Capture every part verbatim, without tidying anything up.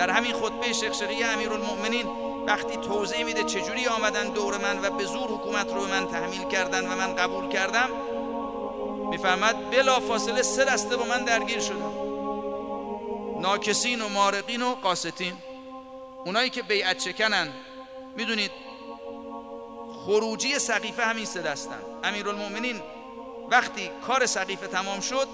در همین خطبه شقشقی امیرالمؤمنین وقتی توضیح میده چجوری آمدن دور من و به زور حکومت رو به من تحمیل کردن و من قبول کردم، میفهمد بلا فاصله سه دسته با من درگیر شدن: ناکسین و مارقین و قاسطین. اونایی که بیعت شکنن، میدونید خروجی سقیفه همین سه دستن. امیرالمؤمنین وقتی کار سقیفه تمام شد،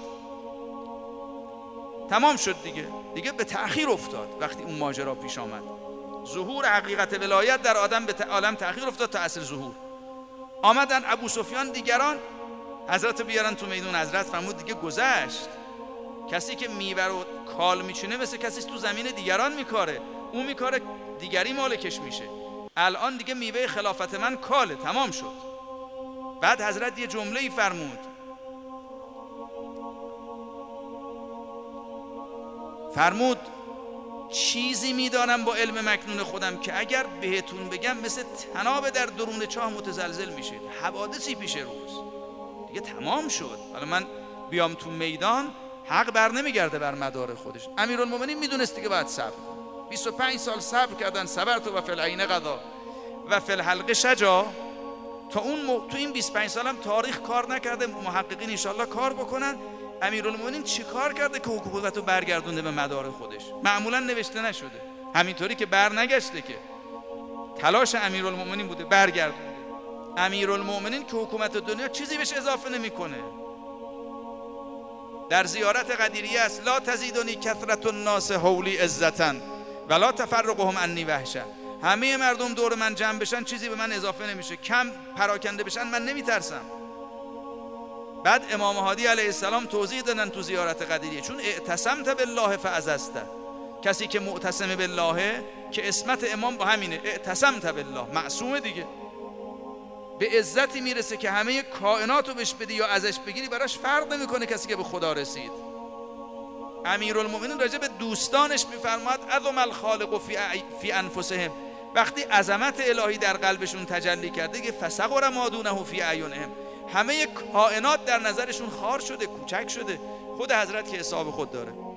تمام شد دیگه دیگه به تأخیر افتاد. وقتی اون ماجرا پیش آمد، ظهور حقیقت ولایت در آدم به عالم تأخیر افتاد تا اصل ظهور. آمدن ابو سفیان دیگران حضرت بیارن تو میدون. حضرت فرمود دیگه گذشت. کسی که میوه رو کال میچینه مثل کسی تو زمین دیگران میکاره، اون میکاره دیگری مالکش میشه. الان دیگه میوه خلافت من کاله، تمام شد. بعد حضرت یه جمله ای فرمود، فرمود چیزی میدانم با علم مکنون خودم که اگر بهتون بگم مثل طناب در درون چاه متزلزل میشید. حوادثی پیش روز دیگه تمام شد. حالا من بیام تو میدان، حق بر نمیگرده بر مدار خودش. امیرالمومنین میدونست دیگه باید صبر. بیست و پنج سال صبر کردن. صبرت و فی العین قضا و فی الحلق شجا. تا اون م... تو این بیست و پنج سال هم تاریخ کار نکرده، محققین انشالله کار بکنن. امیرالمومنین چی کار کرده که حکومت رو برگردونده به مدار خودش؟ معمولا نوشته نشده، همینطوری که بر نگشته که تلاش امیرالمومنین بوده برگردونده. امیرالمومنین که حکومت دنیا چیزی بهش اضافه نمیکنه. در زیارت قدیریه است: لا تزیدنی کثرت الناس حولی عزتا ولا تفرقهم عنی وحشا. همه مردم دور من جمع بشن چیزی به من اضافه نمیشه، کم پراکنده بشن من نمیترسم. بعد امام هادی علیه السلام توضیح دادن تو زیارت قدیریه: چون اعتصمت بالله فعززت. کسی که معتصم بالله، که اسمت امام با همینه، اعتصمت بالله، معصومه دیگه، به عزتی میرسه که همه کائنات رو بهش بدی یا ازش بگیری براش فرق نمیکنه کسی که به خدا رسید. امیرالمومنین راجع به دوستانش میفرماد: عظم الخالق فی فی انفسهم. وقتی عظمت الهی در قلبشون تجلی کرده که فصغر ما دونه فی اعینهم، همه کائنات در نظرشون خار شده، کوچک شده. خود حضرت که حساب خود داره.